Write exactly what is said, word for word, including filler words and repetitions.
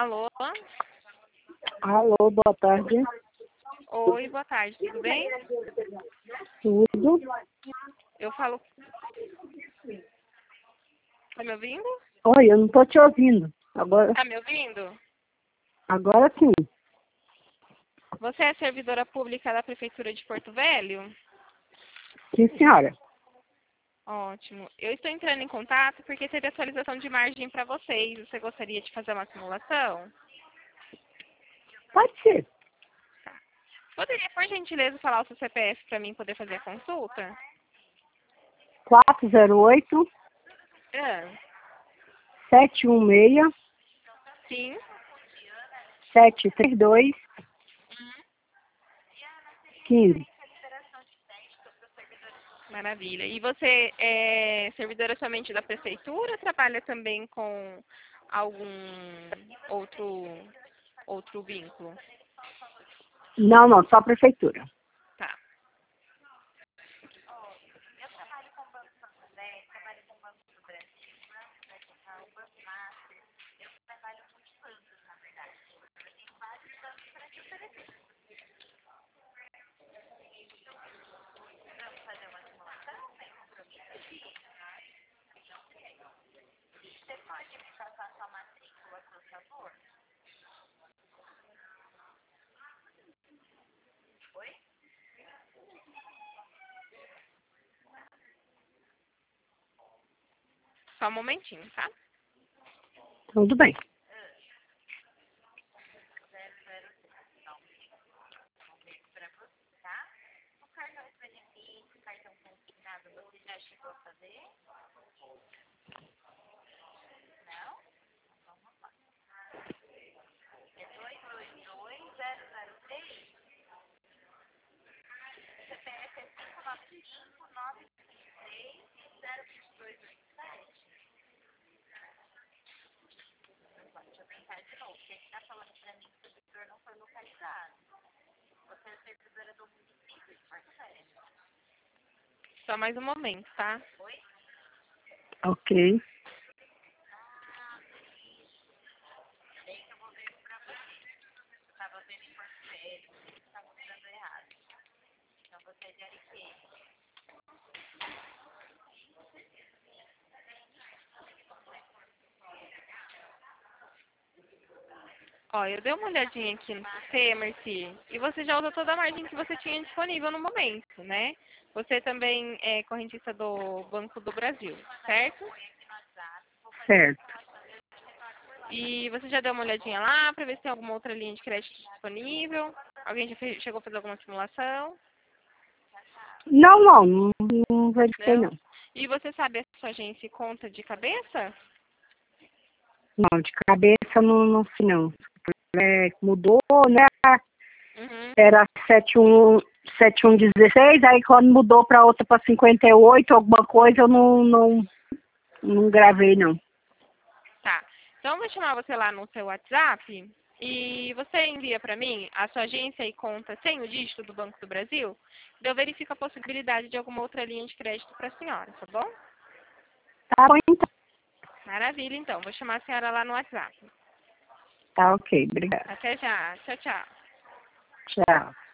Alô? Alô, boa tarde. Oi, boa tarde, tudo bem? Tudo? Eu falo... Tá me ouvindo? Oi, eu não tô te ouvindo. Agora, Tá me ouvindo? agora sim. Você é servidora pública da Prefeitura de Porto Velho? Sim, senhora. Ótimo. Eu estou entrando em contato porque teve atualização de margem para vocês. Você gostaria de fazer uma simulação? Pode ser. Poderia, por gentileza, falar o seu C P F para mim poder fazer a consulta? quatro zero oito, Ah, sete um seis, sim. sete três dois, um cinco. Maravilha. E você é servidora somente da Prefeitura ou trabalha também com algum outro, outro vínculo? Não, não, só a prefeitura. Tá. Só um momentinho, tá? Tudo bem. Só mais um momento, tá? Ok. Ó, eu dei uma olhadinha aqui no sistema, Mercy, e você já usou toda a margem que você tinha disponível no momento, né? Você também é correntista do Banco do Brasil, certo? Certo. E você já deu uma olhadinha lá para ver se tem alguma outra linha de crédito disponível? Alguém já fez- chegou a fazer alguma simulação? Não, não, não, não verifiquei Não? não. E você sabe a sua agência e conta de cabeça? Não, de cabeça não, não sei não. É, mudou, né? Uhum. Era sete um, sete um dezesseis, aí quando mudou para outra para cinquenta e oito, alguma coisa, eu não, não, não gravei não. Tá. Então, eu vou chamar você lá no seu WhatsApp e você envia para mim a sua agência e conta sem o dígito do Banco do Brasil. Daí eu verifico a possibilidade de alguma outra linha de crédito para a senhora, tá bom? Tá bom, então. Maravilha, então. Vou chamar a senhora lá no WhatsApp. Tá ok, obrigada. Até já. Tchau, tchau. Tchau.